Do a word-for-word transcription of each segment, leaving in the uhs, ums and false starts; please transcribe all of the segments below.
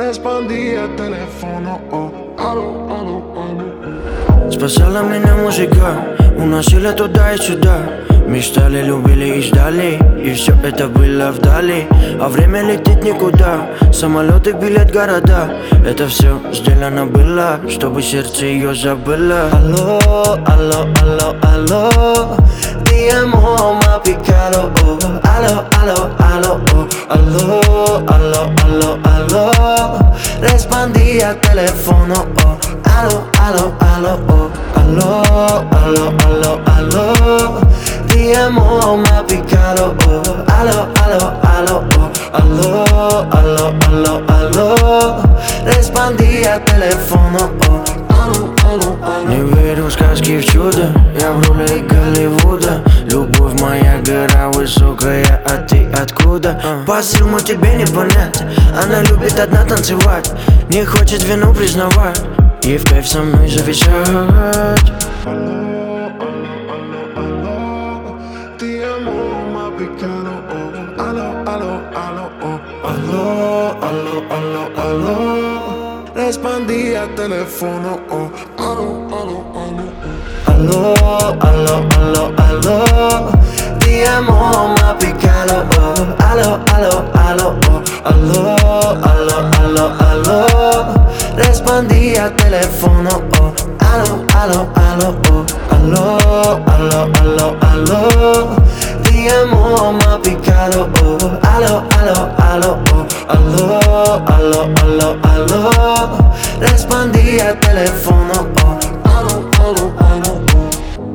respondí al teléfono, oh, алло, алло, алло. Спасала меня музыка, уносила туда и сюда. Мечтали, любили и ждали, и все это было вдали. А время летит никуда, самолеты, билет, города. Это все сделано было, чтобы сердце ее забыло. Алло, алло, алло, алло, ti amo, m'ha piccato, oh. Allo, allo, allo, oh. Allo, allo, allo, allo, rispondi al telefono, oh. Allo, allo, allo, oh. Allo, allo, allo, allo, ti amo, m'ha piccato, oh. Allo, allo, allo, oh. Allo, allo, allo, allo, rispondi al telefono, oh. Не верю в сказки, в чудо, я в роли Голливуда. Любовь моя гора высокая, а ты откуда? Посыл мой тебе не понять, она любит одна танцевать, не хочет вину признавать и в кайф со мной зависать. Ti amo, m'ha piccato, oh. Allo, allo, allo, oh. Allo, allo, allo, allo, Respondí al teléfono, oh. Allo, allo, allo, oh. allo, allo, allo, allo, ti amo, m'ha piccato, oh. Allo, allo, allo, oh. Allo, allo, allo, allo, rispondi al telefono, oh. Allo, allo, allo, oh. Allo, allo, allo, allo, ti amo, m'ha piccato, oh. Allo, allo, allo, oh. Allo, allo, allo, allo, rispondi al telefono, oh. Allo, allo, allo, oh.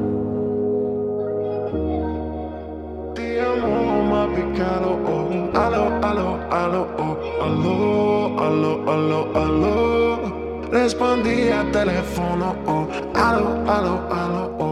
Ti amo, m'ha piccato, oh. Allo, allo, allo, oh. Allo, allo, allo, allo, respondí al teléfono, oh. Allo, allo, allo, oh.